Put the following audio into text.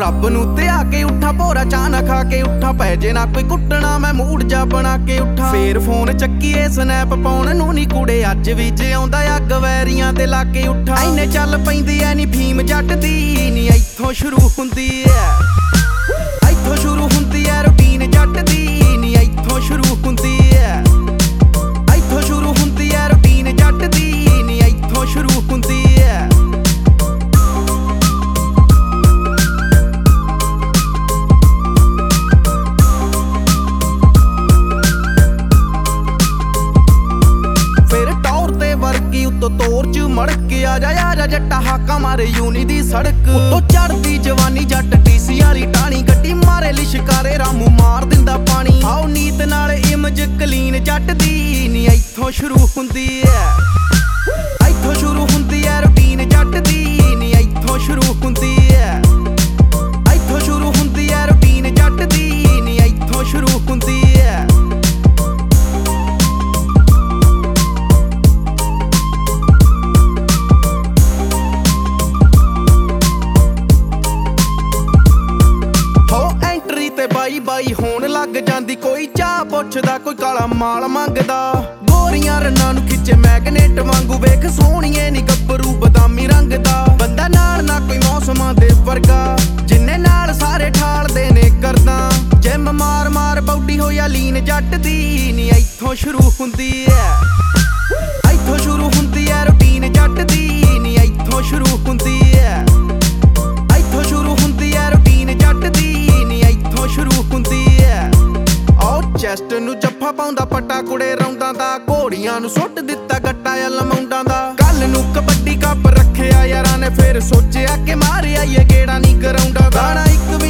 रब नू ते आके उठा भोरा चाह ना खा के उठा पै जे ना कोई कुट्टना मैं मूड जा बना के उठा फेर फोन चक्कीए स्नैप पाउण नू नी कुड़े अज भी जे आउंदा अग वैरियां ते लाके उठा इन्ने चल पैंदी ऐ नी फीम जट दी नी इत्थों शुरू हुंदी ऐ इत्थों शुरू हुंदी ऐ रूटीन जट दी नी इत्थों शुरू हुंदी ऐ इत्थों शुरू हुंदी ऐ रूटीन जट दी नी इत्थों शुरू हुंदी ऐ उत्तो तोर च मड़क के आ जा जट्टा हाका मारे यूनी दी सड़क उत्तो चढ़दी जवानी जट टीसी वाली टाणी गड्डी मारे लिशकारे रामू मार दिंदा पानी आओ नीत नाल इमज क्लीन जट दी नी इत्थों शुरू हुंदी ऐ इत्थों शुरू हुंदी ऐ रूटीन जट दी नी इत्थों शुरू हुंदी ऐ इत्थों शुरू हुंदी ऐ रूटीन जट दी नी इत्थों शुरू हुंदी ऐ बाई बाई होण लग जांदी कोई चाह पुछदा कोई काला माल मंगदा गोरियां रन्नां नू खिच्चे मैगनेट वांगू वेख सोहणीए नी गब्बरू बदामी रंग दा बंदा नाल ना कोई मौसमां दे वर्गा जिन्ने नाल सारे ठालदे ने करदा जिम मार मार बॉडी होया लीन जट दी नी इत्थों शुरू हुंदी ऐ इत्थों शुरू हुंदी ऐ रूटीन जट दी नी इत्थों शुरू हुंदी ऐ इत्थों शुरू हुंदी ऐ रूटीन जट दी इत्थों शुरू हुंदी ऐ आओ चैस्ट नू जफ्फा पाउंदा पट्टा कुड़े रौंदां दा घोड़ियां नू सुੱਟ दित्ता गट्टा लमाउंडां दा कल नू कबड्डी कप रखिया यारां ने फिर सोचिया कि मारिया ये गेड़ा नी ग्राउंडां दा गाना इक